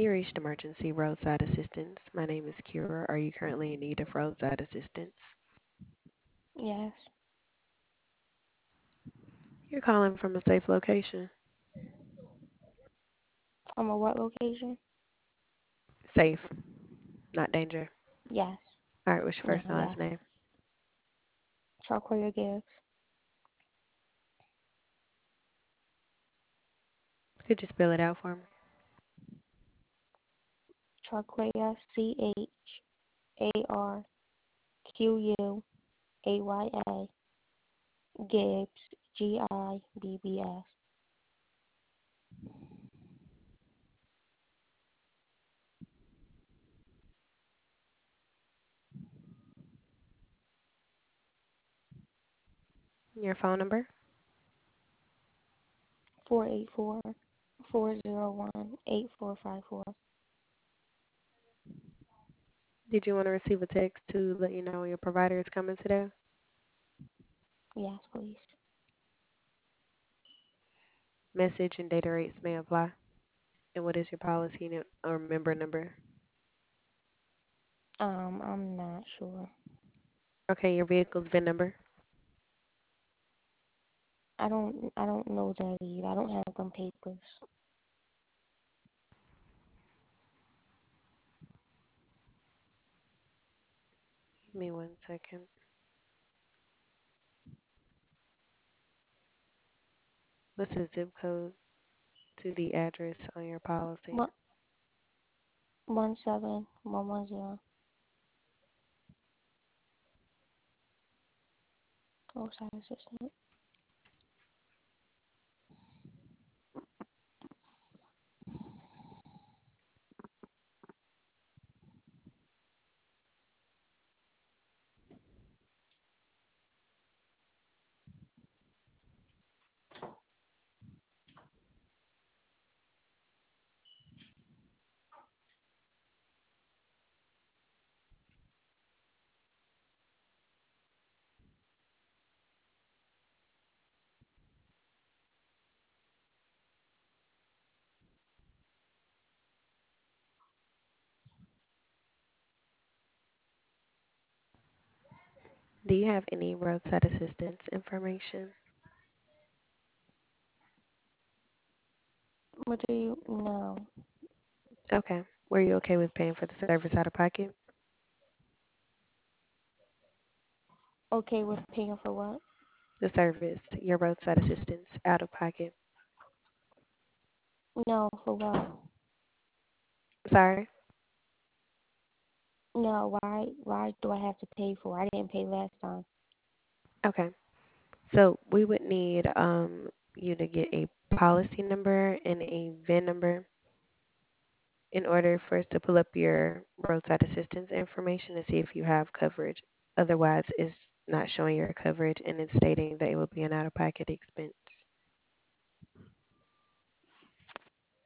You reached emergency roadside assistance. My name is Kira. Are you currently in need of roadside assistance? Yes. You're calling from a safe location. From a what location? Safe, not danger. Yes. All right, what's your No, first and last yes. name? Charquaria Gibbs. Could you spell it out for me? Charquaria Charquaya. Gibbs Gibbs. Your phone number? 484-401-8454. Did you want to receive a text to let you know when your provider is coming today? Yes, please. Message and data rates may apply. And what is your policy or member number? I'm not sure. Okay, your vehicle's VIN number. I don't know that either. I don't have them papers. Give me 1 second. What's the zip code to the address on your policy? One 17110. Oh, sorry, assistant. Do you have any roadside assistance information? What do you know? Okay. Were you okay with paying for the service out of pocket? Okay with paying for what? The service, your roadside assistance out of pocket. No, for what? Sorry? No, why do I have to pay for it? I didn't pay last time. Okay. So we would need you to get a policy number and a VIN number in order for us to pull up your roadside assistance information and see if you have coverage. Otherwise, it's not showing your coverage and it's stating that it will be an out-of-pocket expense.